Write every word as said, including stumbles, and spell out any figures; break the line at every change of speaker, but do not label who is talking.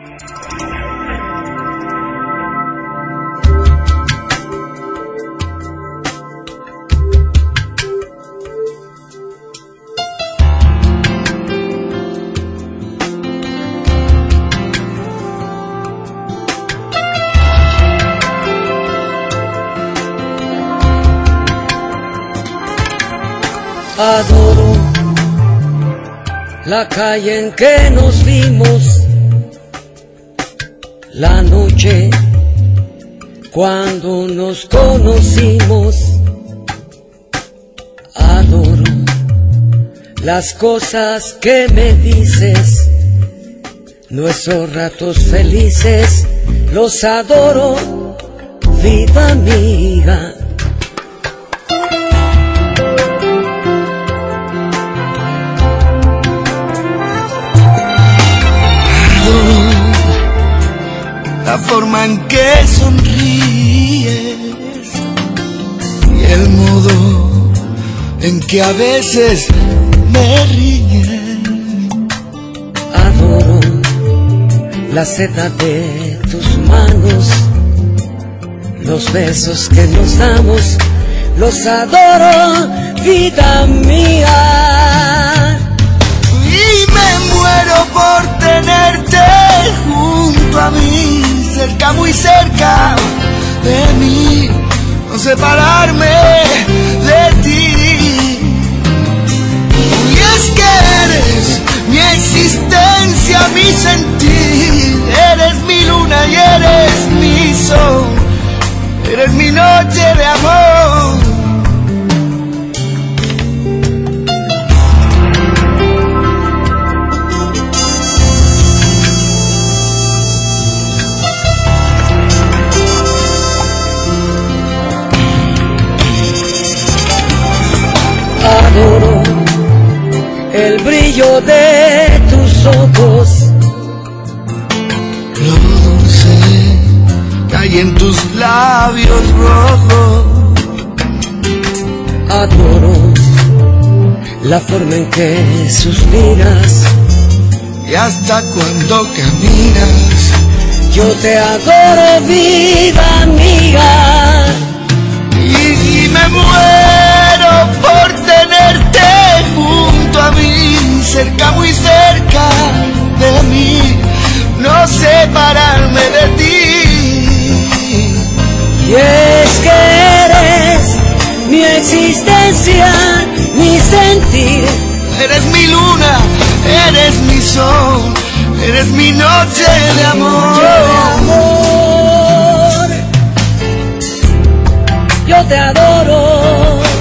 Adoro la calle en que nos vimos, la noche cuando nos conocimos. Adoro las cosas que me dices, nuestros ratos felices, los adoro, vida amiga.
La forma en que sonríes y el modo en que a veces me riñes.
Adoro la seda de tus manos, los besos que nos damos, los adoro, vida mía.
Y me muero por tenerte junto a mí, cerca, muy cerca de mí, no separarme de ti. Y es que eres mi existencia, mi sentir, eres mi luna y eres mi sol, eres mi noche de amor.
Adoro el brillo de tus ojos,
lo dulce que hay en tus labios rojos.
Adoro la forma en que suspiras
y hasta cuando caminas.
Yo te adoro, vida amiga.
Y, y me muero por tenerte junto a mí, cerca, muy cerca de mí, no separarme de ti.
Y es que eres mi existencia, mi sentir,
eres mi luna, eres mi sol, eres mi noche de amor.
Yo te adoro.